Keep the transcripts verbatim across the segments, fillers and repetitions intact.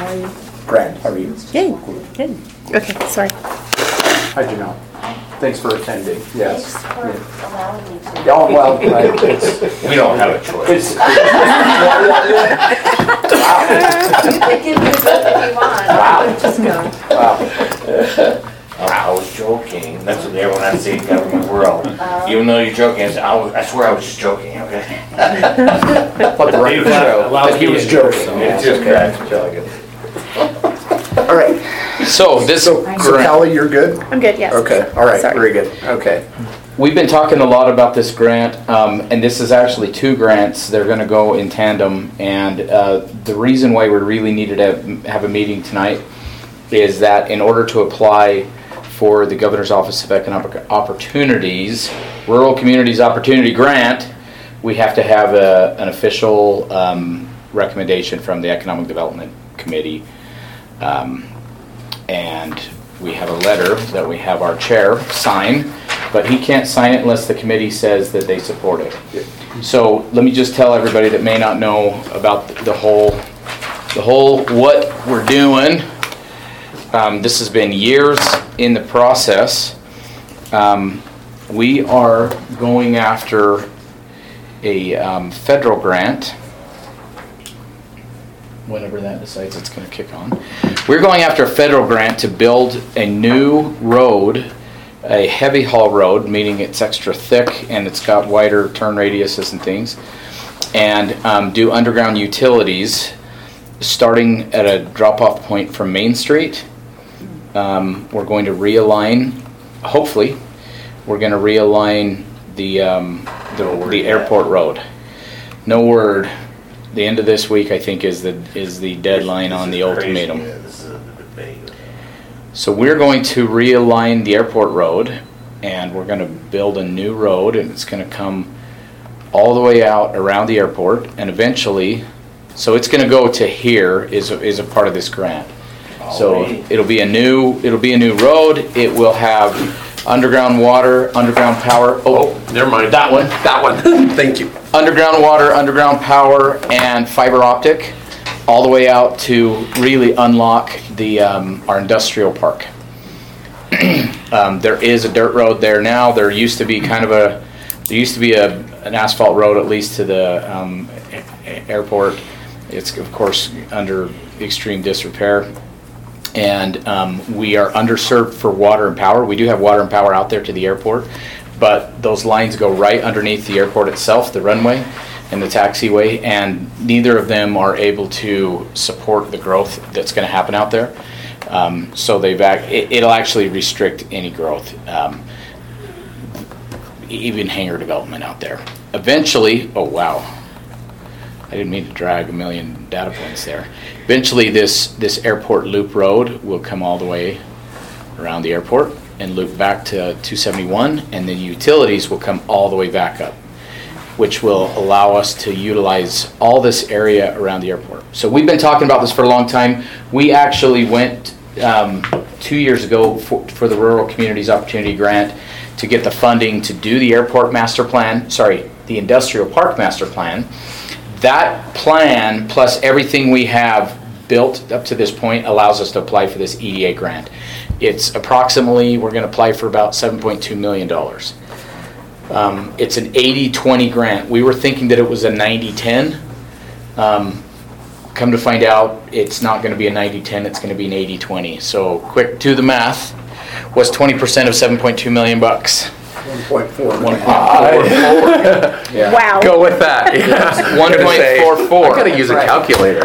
how are you? Grant, how are you? Good. Good. Okay, sorry. Hi, Janelle. Thanks for attending. Yes. Thanks for allowing me to. Oh, well, I- it's, We don't have a choice. it's, You can give me a book if you want. Wow. Just go. wow. I was joking. That's what everyone has to say in government world. Uh, Even though you're joking, I, was, I, was, I swear I was just joking, okay? Let the record show that he was joking. It's just correct. All right. So this So, so grant, Callie, you're good? I'm good, yes. Okay, all right, Sorry. very good. Okay. we've been talking a lot about this grant, um, and this is actually two grants. They're going to go in tandem, and uh, the reason why we really needed to have a meeting tonight is that in order to apply for the Governor's Office of Economic Opportunities, Rural Communities Opportunity Grant, we have to have a, an official um, recommendation from the Economic Development Committee. Um, and we have a letter that we have our chair sign, but he can't sign it unless the committee says that they support it. So let me just tell everybody that may not know about the whole, the whole what we're doing. Um, this has been years in the process. Um, we are going after a um, federal grant. Whenever that decides it's going to kick on. We're going after a federal grant to build a new road, a heavy haul road, meaning it's extra thick and it's got wider turn radiuses and things, and um, do underground utilities starting at a drop-off point from Main Street. Um, we're going to realign, hopefully, we're going to realign the, um, the, the airport road. No word. The end of this week, I think, is the is the deadline on the ultimatum. So we're going to realign the airport road, and we're going to build a new road, and it's going to come all the way out around the airport, and eventually, so it's going to go to here is a, is a part of this grant. So it'll be a new it'll be a new road. It will have underground water, underground power. Oh, Oh, never mind. that one. That one. Thank you. Underground water, underground power, and fiber optic, all the way out to really unlock the um, our industrial park. um, there is a dirt road there now. There used to be kind of a there used to be a an asphalt road at least to the um, a- airport. It's of course under extreme disrepair, and um, we are underserved for water and power. We do have water and power out there to the airport, but those lines go right underneath the airport itself, the runway and the taxiway, and neither of them are able to support the growth that's going to happen out there. Um, so they've act, it, it'll actually restrict any growth, um, even hangar development out there. Eventually, oh wow, I didn't mean to drag a million data points there. Eventually, this this airport loop road will come all the way around the airport and loop back to two seventy-one, and then utilities will come all the way back up, which will allow us to utilize all this area around the airport. So we've been talking about this for a long time. We actually went um, two years ago for, for the Rural Communities Opportunity Grant to get the funding to do the airport master plan, sorry, the industrial park master plan. That plan, plus everything we have built up to this point, allows us to apply for this E D A grant. It's approximately, we're going to apply for about seven point two million dollars. Um, it's an eighty twenty grant. We were thinking that it was a ninety ten. Um, come to find out, it's not going to be a ninety ten, it's going to be an eighty twenty. So quick to the math, what's twenty percent of seven point two million bucks? one point four. one point four. Yeah. Wow. Go with that. Yeah. one point four four. I gotta use a calculator.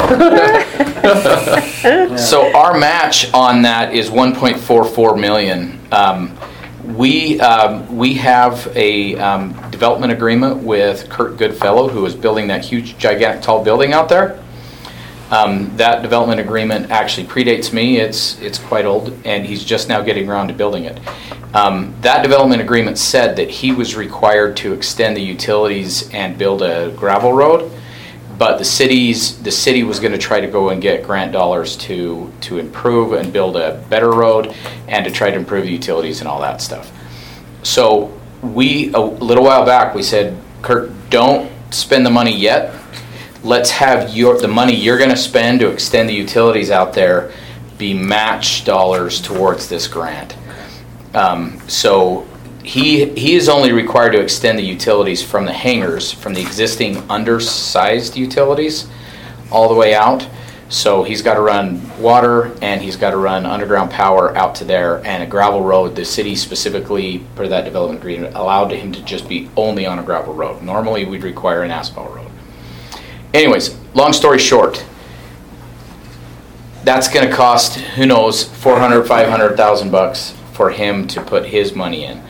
So our match on that is one point four four million. Um, we um, we have a um, development agreement with Kurt Goodfellow, who is building that huge, gigantic, tall building out there. Um, that development agreement actually predates me. It's it's quite old, and he's just now getting around to building it. Um, that development agreement said that he was required to extend the utilities and build a gravel road, but the city's the city was going to try to go and get grant dollars to to improve and build a better road and to try to improve the utilities and all that stuff. So we a little while back we said, Kurt, don't spend the money yet. let's have your, the money you're gonna spend to extend the utilities out there be match dollars towards this grant. Um, so he, he is only required to extend the utilities from the hangars, from the existing undersized utilities, all the way out. So he's got to run water and he's got to run underground power out to there, and a gravel road. The city specifically, per that development agreement, allowed him to just be only on a gravel road. Normally we'd require an asphalt road. Anyways, long story short, that's going to cost, who knows, four hundred, five hundred thousand bucks for him to put his money in.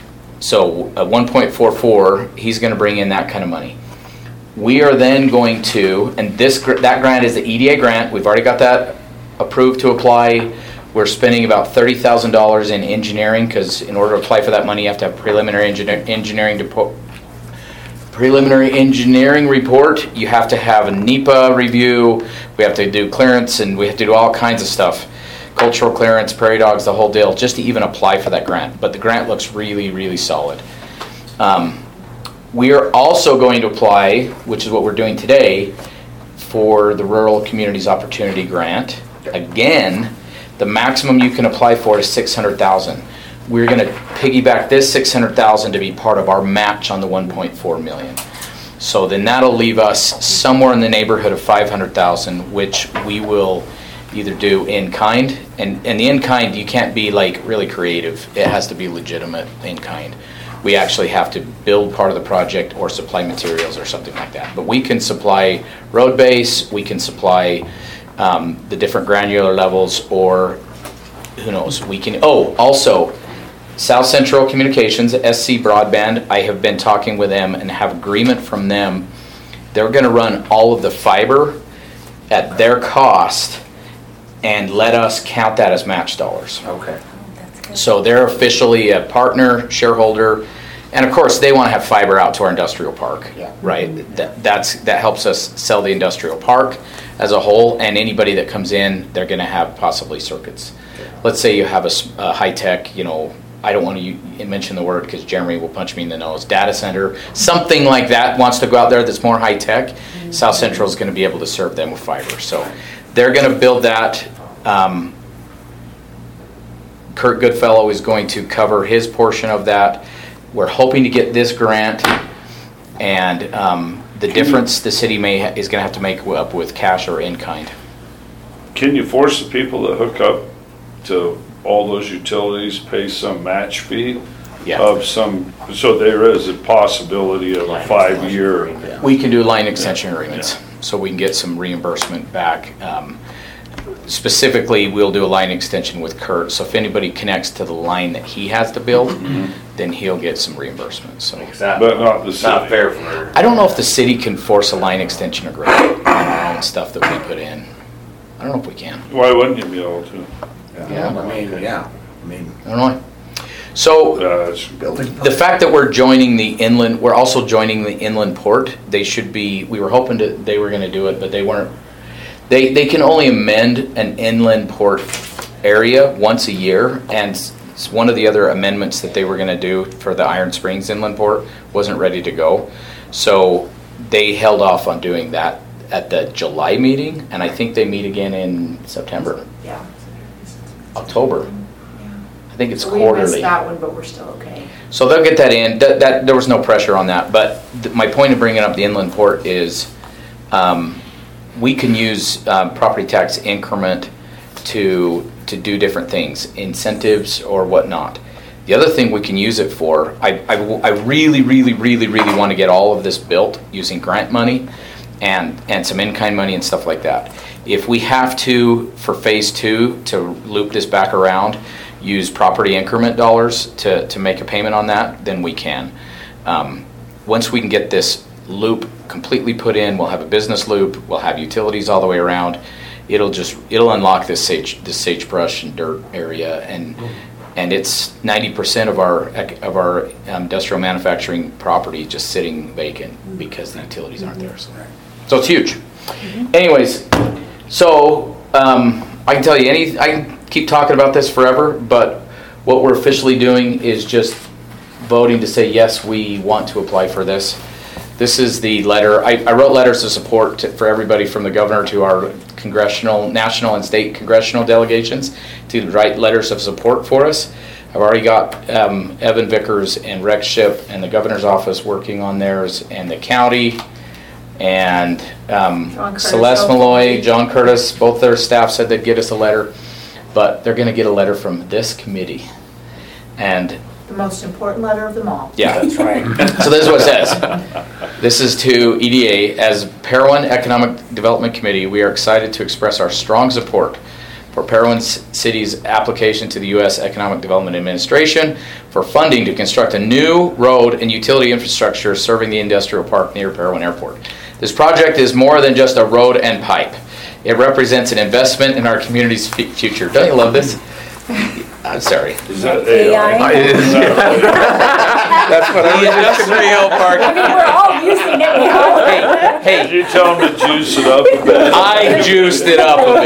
So at one point four four, he's going to bring in that kind of money. We are then going to, and this that grant is the E D A grant. We've already got that approved to apply. We're spending about thirty thousand dollars in engineering, because in order to apply for that money, you have to have preliminary engineer, engineering to preliminary engineering report. You have to have a NEPA review. We have to do clearance, and we have to do all kinds of stuff. Cultural clearance, prairie dogs, the whole deal, just to even apply for that grant. But the grant looks really, really solid. Um, we are also going to apply, which is what we're doing today, for the Rural Communities Opportunity Grant. Again, the maximum you can apply for is six hundred thousand dollars. We're going to piggyback this six hundred thousand dollars to be part of our match on the one point four million dollars. So then that'll leave us somewhere in the neighborhood of five hundred thousand dollars, which we will either do in kind, and, and the in kind, you can't be like really creative. It has to be legitimate in kind. We actually have to build part of the project or supply materials or something like that. But we can supply road base, we can supply um, the different granular levels, or who knows, we can, oh, also, South Central Communications, S C Broadband, I have been talking with them and have agreement from them. They're gonna run all of the fiber at their cost and let us count that as match dollars. Okay. So they're officially a partner, shareholder, and of course they want to have fiber out to our industrial park, Yeah. right? That that's that helps us sell the industrial park as a whole, and anybody that comes in, they're going to have possibly circuits. Let's say you have a, s- a high tech, you know, I don't want to u- mention the word because Jeremy will punch me in the nose, data center, something like that wants to go out there that's more high tech. South Central is going to be able to serve them with fiber. So they're going to build that. Um, Kurt Goodfellow is going to cover his portion of that. We're hoping to get this grant, and um, the difference the city may ha- is going to have to make up with cash or in kind. Can you force the people that hook up to all those utilities pay some match fee Yeah. of some, so there is a possibility of a five-year, We can do line extension agreements, so we can get some reimbursement back. Um, Specifically, we'll do a line extension with Kurt, so if anybody connects to the line that he has to build, then he'll get some reimbursement, so. It's not, but not the it's not city. fair for, I don't know if the city can force a line extension agreement on our own stuff that we put in. I don't know if we can. Why wouldn't you be able to? Yeah. I mean, yeah, I mean, I don't know. So, Uh, it's- building. the fact that we're joining the inland, we're also joining the inland port. They should be, we were hoping to, they were gonna do it, but they weren't. They, they can only amend an inland port area once a year, and s- one of the other amendments that they were gonna do for the Iron Springs inland port wasn't ready to go. So they held off on doing that at the July meeting, and I think they meet again in September, Yeah. October. I think it's So we missed quarterly. that one, but we're still okay. So they'll get that in. That, that there was no pressure on that. But th- my point of bringing up the inland port is, um, we can use uh, property tax increment to to do different things, incentives or whatnot. The other thing we can use it for, I, I, w- I really, really, really, really want to get all of this built using grant money and and some in-kind money and stuff like that. If we have to, for phase two, to loop this back around, use property increment dollars to, to make a payment on that, then we can. Um, once we can get this loop completely put in, we'll have a business loop, we'll have utilities all the way around. It'll just, it'll unlock this sage, this sagebrush and dirt area, and and it's ninety percent of our ec- of our um, industrial manufacturing property just sitting vacant because the utilities aren't there. So, so it's huge. Anyways, so um, I can tell you any, I can keep talking about this forever, but what we're officially doing is just voting to say yes, we want to apply for this. This is the letter, I, I wrote letters of support to, for everybody from the governor to our congressional, national and state congressional delegations to write letters of support for us. I've already got um, Evan Vickers and Rex Ship and the governor's office working on theirs, and the county, and um, John Curtis, Celeste Malloy, hopefully. John Curtis, both their staff said they'd get us a letter, but they're going to get a letter from this committee. And The most important letter of them all. yeah, That's right. so this is what it says. This is to E D A. As Parowan Economic Development Committee, we are excited to express our strong support for Parowan City's application to the U S Economic Development Administration for funding to construct a new road and utility infrastructure serving the industrial park near Parowan Airport. This project is more than just a road and pipe. It represents an investment in our community's f- future. Don't you love this? I'm sorry. Is that A I? That's what I The was just industrial park. I mean, we're all using it, we all. Hey, Did hey, you tell them to juice it up a bit? I juiced it up a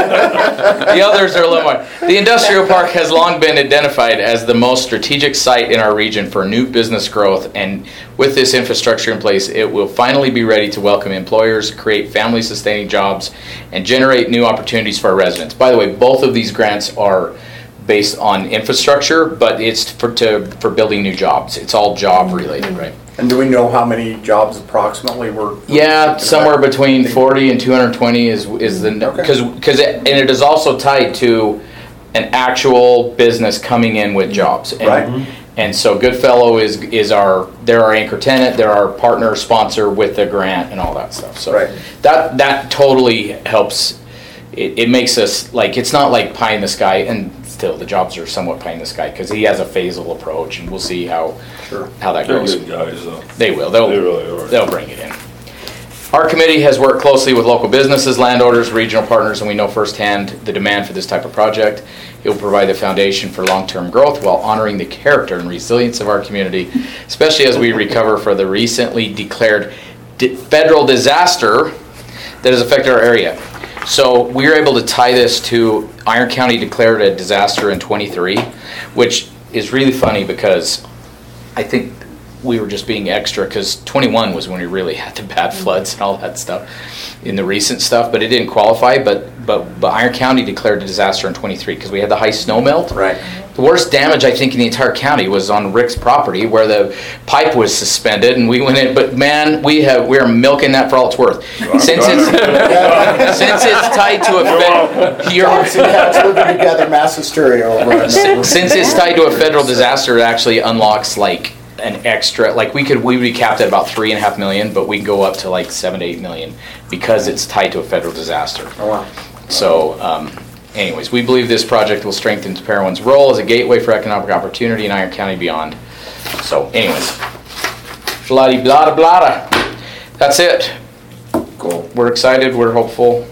bit. The others are a little more. The industrial park has long been identified as the most strategic site in our region for new business growth, and with this infrastructure in place, it will finally be ready to welcome employers, create family-sustaining jobs, and generate new opportunities for our residents. By the way, both of these grants are based on infrastructure, but it's for to for building new jobs. It's all job related, right? And do we know how many jobs approximately we're? Yeah, somewhere between forty and two hundred twenty is is the Okay. because because it, and it is also tied to an actual business coming in with jobs. And, Right. And so Goodfellow is is our they're our anchor tenant, they're our partner sponsor with the grant and all that stuff. So Right. that that totally helps. It, it makes us like it's not like pie in the sky, and still the jobs are somewhat pie in the sky because he has a phasal approach, and we'll see how Sure. how that They're goes. good guys, though. They will. They'll, They really are. They'll bring it in. Our committee has worked closely with local businesses, landowners, regional partners, and we know firsthand the demand for this type of project. It will provide the foundation for long-term growth while honoring the character and resilience of our community, especially as we recover for the recently declared di- federal disaster that has affected our area. So we were able to tie this to Iron County declared a disaster in twenty-three, which is really funny because I think we were just being extra because twenty-one was when we really had the bad floods and all that stuff in the recent stuff, but it didn't qualify. But but but Iron County declared a disaster in twenty-three because we had the high snow melt. Right. The worst damage I think in the entire county was on Rick's property where the pipe was suspended and we went in. But man, we have we are milking that for all it's worth. Since it's since it's tied to a fed, you're, Johnson cats living together, mass hysteria over it. since since it's tied to a federal disaster, it actually unlocks like an extra, like we could, we would be capped at about three and a half million, but we can go up to like seven to eight million because it's tied to a federal disaster. Oh, wow. So, um, anyways, we believe this project will strengthen Parowan's role as a gateway for economic opportunity in Iron County and beyond. So, anyways, blah blah blah. That's it. Cool. We're excited. We're hopeful.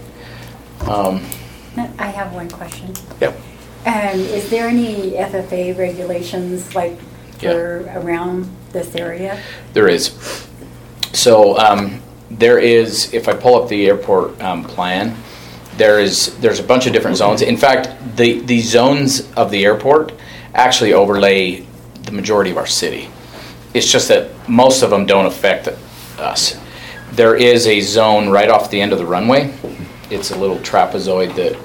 Um, I have one question. yeah. Um, is there any F F A regulations like Yeah. for around this area? There is. So um, there is, if I pull up the airport um, plan, there is there's a bunch of different zones. In fact, the, the zones of the airport actually overlay the majority of our city. It's just that most of them don't affect us. There is a zone right off the end of the runway. It's a little trapezoid that,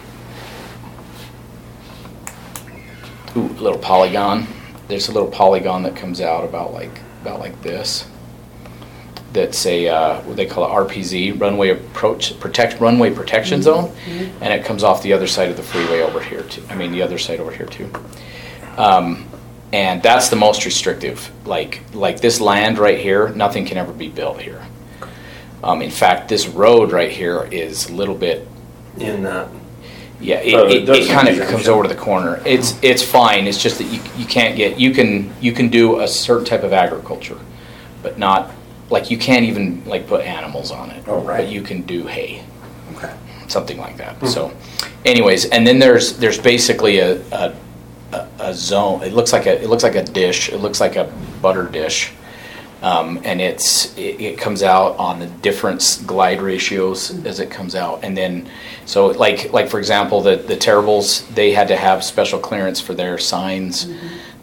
ooh, a little polygon. There's a little polygon that comes out about like about like this. That's a uh, what they call it R P Z, runway approach protect runway protection zone, and it comes off the other side of the freeway over here too. I mean the other side over here too. Um, and that's the most restrictive. Like like this land right here, nothing can ever be built here. Um, in fact, this road right here is a little bit. In that. Yeah, it, Oh, it it, it doesn't kind of measure. comes over to the corner. It's it's fine. It's just that you you can't get you can you can do a certain type of agriculture, but not like you can't even like put animals on it. Oh, right. But you can do hay, Okay. something like that. So, anyways, and then there's there's basically a, a a a zone. It looks like a it looks like a dish. It looks like a butter dish. Um, and it's it, it comes out on the different s- glide ratios as it comes out, and then so like like for example the the Terribles, they had to have special clearance for their signs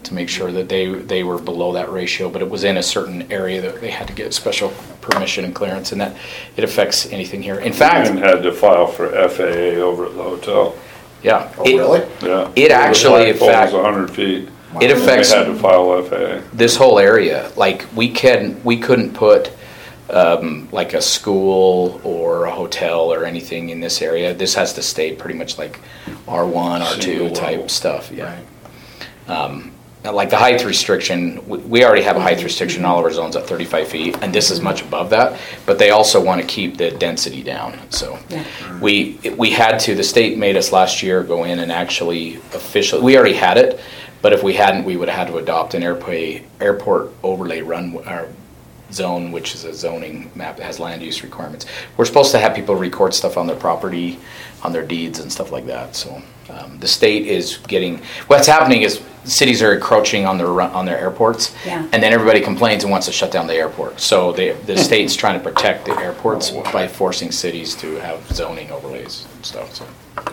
to make sure that they, they were below that ratio, but it was in a certain area that they had to get special permission and clearance, and that it affects anything here. In fact, And had to file for F A A over at the hotel. yeah. Oh, it- really? Yeah. It actually, in The flagpole fact, was a hundred feet. it affects They had to file F A A. this whole area. Like, we can, we couldn't put, um, like a school or a hotel or anything in this area. This has to stay pretty much like R one, R two Single level. type stuff, yeah. Um, like the height restriction, we, we already have a height restriction in all of our zones at thirty-five feet, and this is much above that, but they also want to keep the density down, so. Yeah. We, we had to, the state made us last year go in and actually officially, we already had it, but if we hadn't, we would have had to adopt an airport, airport overlay run, or zone, which is a zoning map that has land use requirements. We're supposed to have people record stuff on their property, on their deeds and stuff like that, so. Um, the state is getting, what's happening is cities are encroaching on their, run- on their airports. Yeah. And then everybody complains and wants to shut down the airport. So the, the state's trying to protect the airports by forcing cities to have zoning overlays and stuff, so.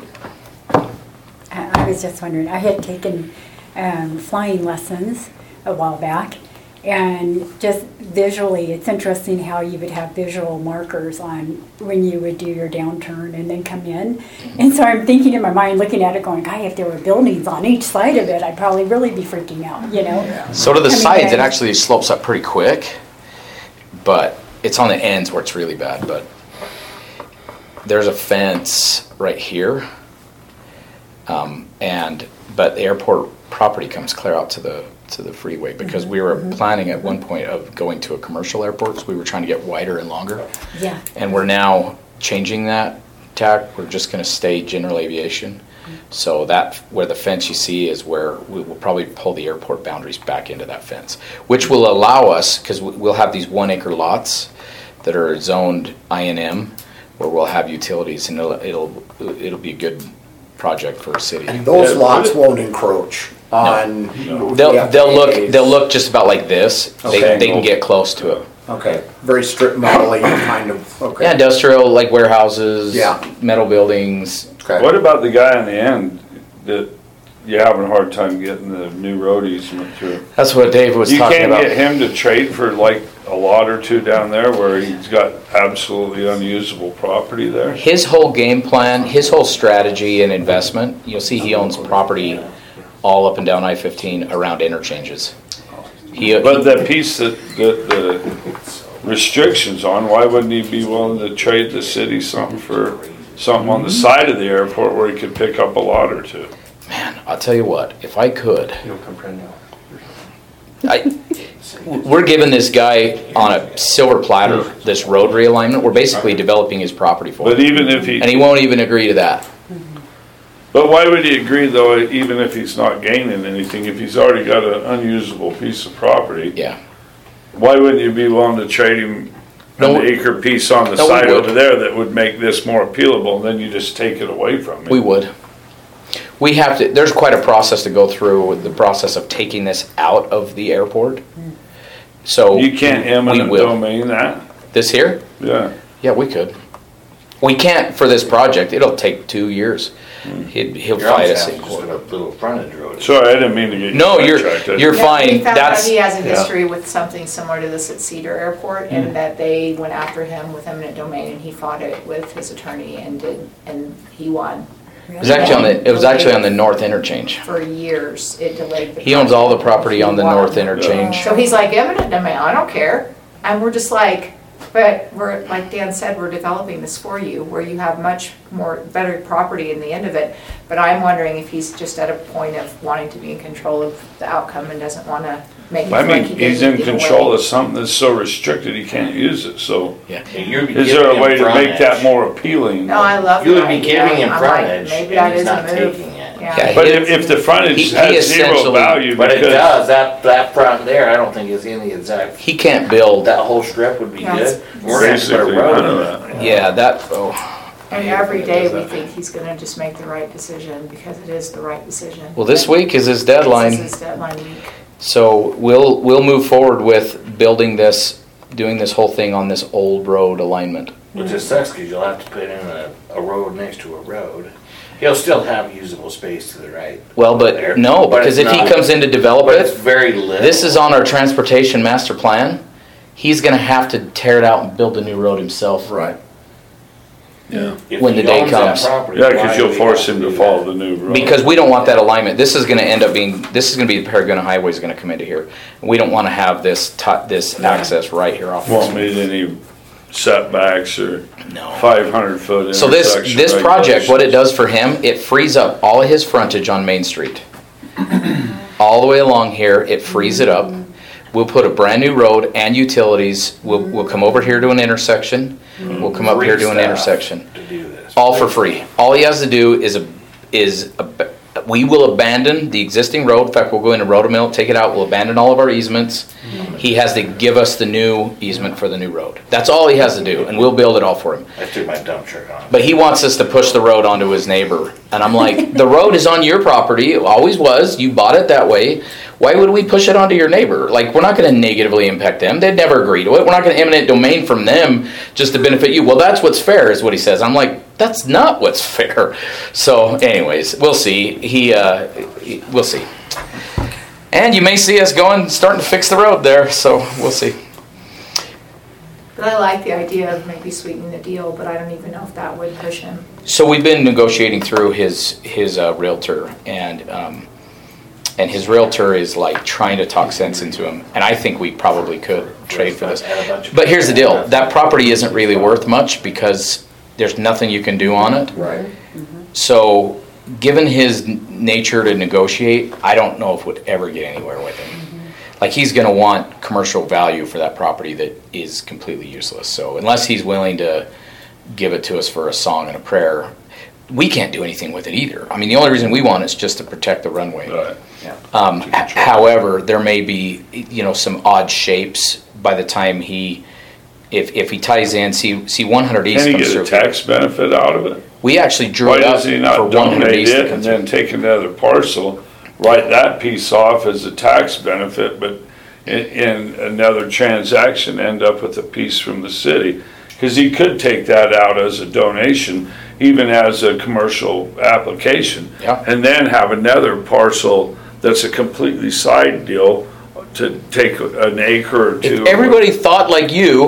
I I was just wondering, I had taken um, flying lessons a while back, and just visually, it's interesting how you would have visual markers on when you would do your downturn and then come in. And so I'm thinking in my mind, looking at it, going, "God, if there were buildings on each side of it, I'd probably really be freaking out," you know? So to the I mean, sides, it I- actually slopes up pretty quick, but it's on the ends where it's really bad, but there's a fence right here. Um, and, but the airport property comes clear out to the, to the freeway, because we were planning at one point of going to a commercial airport, so we were trying to get wider and longer. Yeah. And we're now changing that tack, we're just gonna stay general aviation. So that, where the fence you see is where we will probably pull the airport boundaries back into that fence, which will allow us, because we'll have these one acre lots that are zoned I N M, where we'll have utilities, and it'll, it'll, it'll be a good project for a city. And those Yeah, lots but it- won't encroach on. They'll, the they'll look, F A As. they'll look just about like this, they, Okay. they can get close to it. Okay, very strip mall-y kind of, okay. Yeah, industrial, like warehouses, Yeah. metal buildings. Okay. What about the guy on the end that you're having a hard time getting the new road easement through? That's what Dave was You talking can't about. get him to trade for like a lot or two down there where he's got absolutely unusable property there? His whole game plan, his whole strategy and investment, you'll see he owns property all up and down I fifteen around interchanges. He, But the piece that, that the restrictions on, why wouldn't he be willing to trade the city something for something on the side of the airport where he could pick up a lot or two? man, I'll tell you what, if I could, I, we're giving this guy on a silver platter this road realignment. We're basically developing his property for But him. even if he, And he won't even agree to that. but why would he agree though, even if he's not gaining anything, if he's already got an unusable piece of property? Yeah. Why wouldn't you be willing to trade him No, an acre piece on the no, we side would. over there that would make this more appealable, and then you just take it away from him? We would. We have to, there's quite a process to go through with the process of taking this out of the airport. So. You can't we eminent will. domain that? This here? Yeah. Yeah, we could. We can't for this project. It'll take two years. He'd, he'll Your fight house us has in just court. a little frontage road. Sorry, I didn't mean to get you No, you're, sidetracked. you're Yeah, fine. We found out That's, he has a yeah. history with something similar to this at Cedar Airport, and that they went after him with eminent domain, and he fought it with his attorney and did, and he won. it was actually on the, it was actually on the north interchange. For years, it delayed the. He owns all the property on the He won. north interchange. So he's like, eminent domain, I don't care. And we're just like, but we're, like Dan said, we're developing this for you, where you have much more, better property in the end of it. But I'm wondering if he's just at a point of wanting to be in control of the outcome and doesn't want to make it I feel like mean, he he's didn't in give control away. of something that's so restricted he can't use it, so Yeah. And you'd be is there a giving way him to make that frontage. more appealing? No, I love You would the be idea. giving him I'm like, frontage, maybe and that he's is a not move. taking it. Yeah. But if, if the He- frontage he has zero essentially- value But it because, does, that, that front there, I don't think is in the exact, He can't build, that whole strip would be Yeah, good. it's- We're gonna have to put a basically none of road. that. yeah, that, oh. And every day we think he's gonna just make the right decision, because it is the right decision. Well, this week is his This deadline. is his deadline week. So we'll, we'll move forward with building this, doing this whole thing on this old road alignment. Which just sucks, cause you'll have to put in a, a road next to a road. He'll still have usable space to the right. Well, but There. no, But because it's if he not- comes in to develop But it's it, very little. this is on our transportation master plan. He's gonna have to tear it out and build a new road himself. Right. Yeah. If when he the day owns that comes. property, Yeah, why because do you'll we force have him to to do follow that? the new road. Because we don't want that alignment. This is gonna end up being, this is gonna be the Paragona Highway is gonna come into here. We don't wanna have this, tu- this access right here off. Won't meet any setbacks or No. five hundred foot So this, intersection this project, what it regulations. does for him, it frees up all of his frontage on Main Street. All the way along here, it frees it up. We'll put a brand new road and utilities. We'll, we'll come over here to an intersection. We'll come up here to an Free intersection. stuff To do this. All for free. All he has to do is, a is, a we will abandon the existing road. In fact, we'll go into Rotomill, take it out, we'll abandon all of our easements. He has to give us the new easement for the new road. That's all he has to do, and we'll build it all for him. I threw my dump truck on. But he wants us to push the road onto his neighbor. And I'm like, the road is on your property, it always was, you bought it that way. Why would we push it onto your neighbor? Like, we're not gonna negatively impact them, they'd never agree to it. We're not gonna eminent domain from them just to benefit you. Well, that's what's fair, is what he says. I'm like, that's not what's fair. So anyways, we'll see. He, uh, he- we'll see. And you may see us going, starting to fix the road there, so we'll see. But I like the idea of maybe sweetening the deal, but I don't even know if that would push him. So we've been negotiating through his, his uh, realtor, and, um, and his realtor is like trying to talk sense into him, and I think we probably could trade for this. And a bunch of- But here's the deal, that property isn't really worth much because there's nothing you can do on it. Right. So, given his n- nature to negotiate, I don't know if we'd ever get anywhere with him. Like, he's gonna want commercial value for that property that is completely useless. So unless he's willing to give it to us for a song and a prayer, we can't do anything with it either. I mean, the only reason we want it is just to protect the runway. Right. Um, h- however, there may be, you know, some odd shapes by the time he, if, if he ties in, see, see one hundred East Can he comes get a through. tax benefit out of it? We actually drew Why it up does he for not one hundred donate East to it come and through. then take another parcel, write that piece off as a tax benefit, but in, in another transaction, end up with a piece from the city? Because he could take that out as a donation, even as a commercial application. Yeah. And then have another parcel that's a completely side deal to take an acre or two. If everybody thought like you,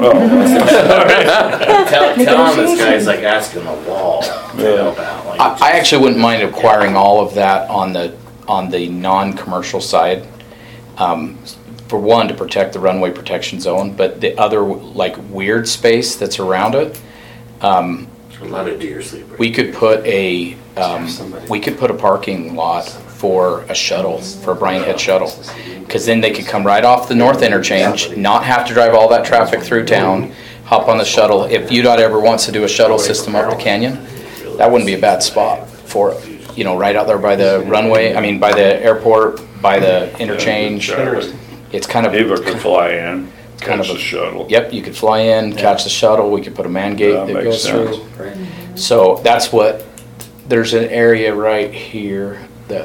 Tell, tell him this guy's like asking the wall to help out. Like, I, I actually wouldn't mind acquiring all of that on the, on the non-commercial side. Um, for one, to protect the runway protection zone, but the other, like, weird space that's around it, um, a lot of deer sleep. right we could put a, um, Somebody- we could put a parking lot for a shuttle, for a Brian Head shuttle. Cause then they could come right off the north interchange, not have to drive all that traffic through town, hop on the shuttle. If U DOT ever wants to do a shuttle system up the canyon, that wouldn't be a bad spot for it. You know, right out there by the runway, I mean, by the airport, by the interchange. Exactly. It's kind of. Eva could fly in, kind catch of the a- shuttle. Yep, you could fly in, catch the shuttle, we could put a man gate That that makes goes sense. through. Right. So that's what, there's an area right here that,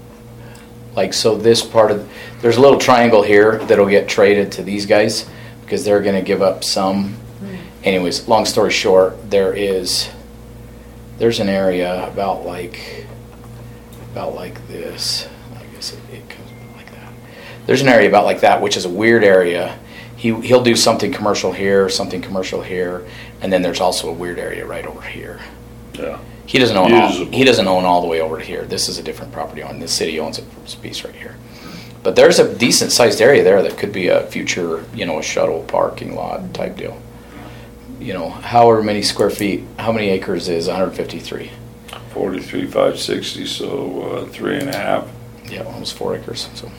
like, so this part of, there's a little triangle here that'll get traded to these guys because they're gonna give up some. Anyways, long story short, there is, there's an area about like, about like this. I guess it, it comes like that. There's an area about like that, which is a weird area. He, he'll do something commercial here, something commercial here, and then there's also a weird area right over here. Yeah. He doesn't own all, Usable. he doesn't own all the way over to here. This is a different property owner. The city owns a piece right here. But there's a decent sized area there that could be a future, you know, a shuttle parking lot type deal. You know, however many square feet, how many acres is one hundred fifty-three? Forty-three, five sixty, so uh, three and a half. Yeah, almost four acres, so.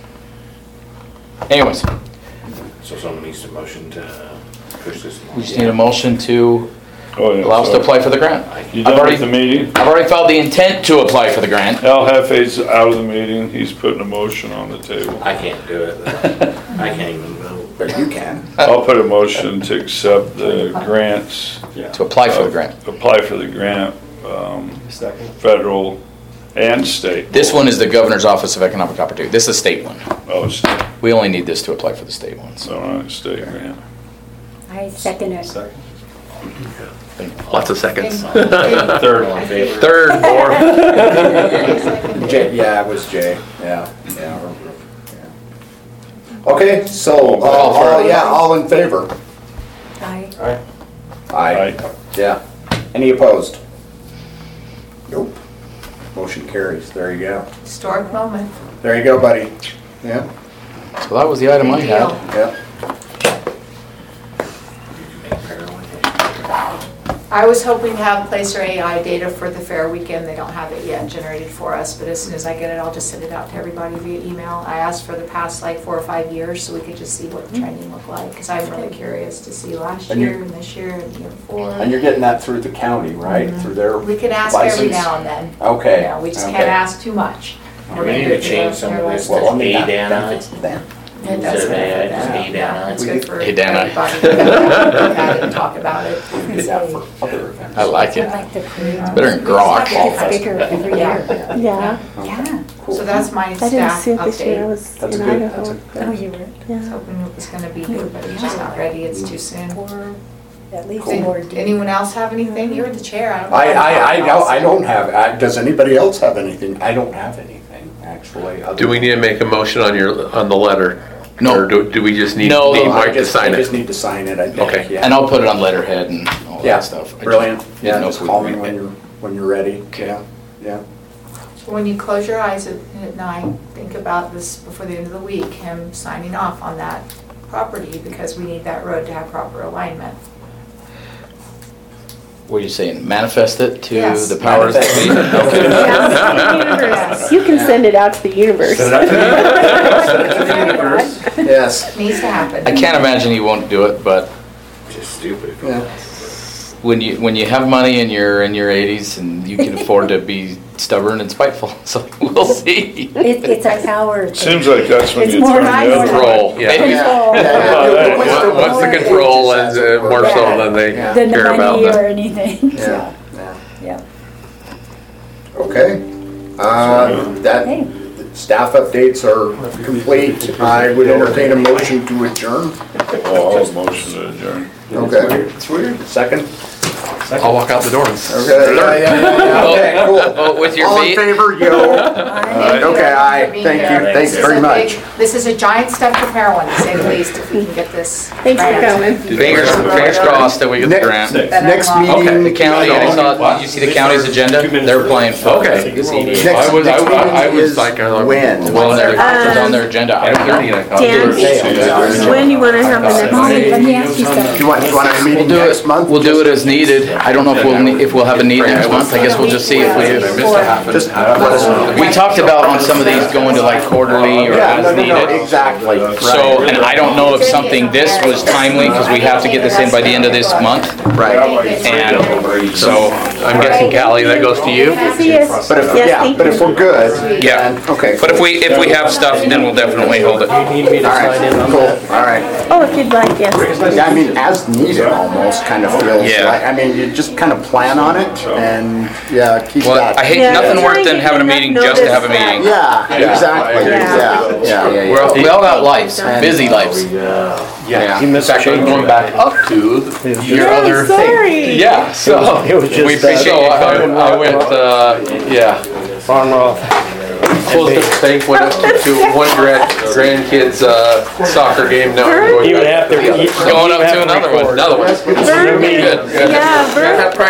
Anyways, So someone needs to motion to push this. we just need a motion to Oh, yeah. allow us to so- apply for the grant. You I've done already, with the meeting? I've already filed the intent to apply for the grant. El Jefe's out of the meeting, he's putting a motion on the table. I can't do it. I can't even vote. But you can. I'll put a motion to accept the grants. To apply for the grant. Apply for the grant, um, Second. federal and state. This one is the Governor's Office of Economic Opportunity. This is a state one. Oh, state, We only need this to apply for the state ones. all right, state grant. I second it. Second. Lots of seconds. Third one, favor. Third, fourth. Jay, yeah, it was Jay, yeah, yeah. yeah. Okay, so, uh, all, yeah, all in favor? Aye. Aye. Yeah. Any opposed? Nope. Motion carries, there you go. Historic moment. There you go, buddy. Yeah, So that was the item I Big had. deal. yeah. I was hoping to have Placer A I data for the fair weekend. They don't have it yet generated for us, but as soon as I get it, I'll just send it out to everybody via email. I asked for the past like four or five years so we could just see what the trending looked like, because I'm really curious to see last And you- year and this year and the year before. And you're getting that through the county, right? Through their We can ask every license? now and then. Okay. You know, we just okay. can't ask too much. Do we need to change some of this Well, I to mean, A that Dana? benefits them. It does Instead of A I, benefit just them. A Yeah, Dana. it's good for Hey, Dana. everybody. Look at it and talk about it. We do that for other events. I like I it. like the crew. Better than grok. It's bigger every year. Yeah, Yeah. So that's my I didn't staff see it this year. I update. was That's in good. Idaho. Oh, you were I was Yeah. hoping it was gonna be good, but it's just not ready. It's too soon. for at least Any- more. deep. Anyone else have anything? You're the chair. I don't know. I, I, I don't, I don't have, I- does anybody else have anything? I don't have anything, actually. other Do we than- need to make a motion on your, on the letter? No. Or do, do we just need, No. need Oh, I Mike to just- sign I just it? need to sign it, I think, Okay. yeah. And I'll put it on letterhead and all Yeah, that stuff. I just brilliant. didn't Yeah, know just if we call were me gonna when get- you're, when you're ready. Okay. Yeah, yeah. So when you close your eyes at, at night, think about this before the end of the week, him signing off on that property, because we need that road to have proper alignment. What are you saying? Manifest it to Yes. the powers that be? Manifest. Okay. Yeah, to the universe. You can send it out to the universe. Yes. It needs to happen. I can't imagine he won't do it, but Just stupid. Yeah. when you when you have money and you're in your eighties and you can afford to be stubborn and spiteful, so we'll see. It, it's a power thing. Seems like that's when It's you more turn the nice other way. Control, yeah. Maybe. Yeah, yeah, yeah. Once the control and uh, more so than they Yeah. Than the care about money or that. anything. Yeah, yeah. Yeah. Okay. Uh, that, Hey. staff updates are complete. I would entertain a motion to adjourn. Oh, I'll motion to adjourn. Okay. It's weird. Second? I'll walk out the door. Okay, yeah, yeah, yeah, yeah. Okay, cool. Vote with your All in feet. favor, yo. Thank you Okay, everyone aye. for being Thank here. you. Thanks This is very a much. big- This is a giant step for Parowan, to say the least, if we can get this. Thanks for right. coming. Fingers, fingers crossed that we get the grant. Next meeting. The county, I saw, you see the county's agenda? They're playing. Okay. This E D A. Next, I was- I- next I- I meeting was is like, uh, when? Well, they're, it's on their agenda. I don't know. Dan, when you want to have the next Molly, let meeting? me ask you something. Do you want, do you want a We'll meeting do next it, month? we'll do it as needed. I don't know if we'll, need- if we'll have a need next month. I guess we'll just see if we do. Just let us know. We talked about on some of these going to like quarterly or Yeah, no, as no, no, needed. exactly. So, and I don't know if something, this was timely because we have to get this in by the end of this month. Right. And so, I'm guessing Callie, that goes to you? Yes, But if, Yes, yeah, thank but you. if we're good, yeah. then, okay. But if we, if we have stuff, then we'll definitely hold it. All right, cool, all right. Oh, if you'd like, yes. Yeah, I mean, as needed almost kind of feels Yeah. like, I mean, you just kind of plan on it and, yeah, keep Well, that. I hate Yeah, nothing worse try than and having a get meeting enough just to have a notice meeting. Yeah, exactly, Yeah. yeah, yeah, yeah, We're all, yeah. we all got lives, And- busy lives. Yeah. In fact, I'm going back up to your Oh, other thing. sorry. Yeah, so It was just, we uh, appreciate so you I- coming. I went, uh, yeah, on off. Closed up the bank, went up to one grand, grandkid's uh, soccer game. Now we're going You would back have to. the other. you- going you up have to another one, record. another one. Vern, Good, good. yeah, Vern.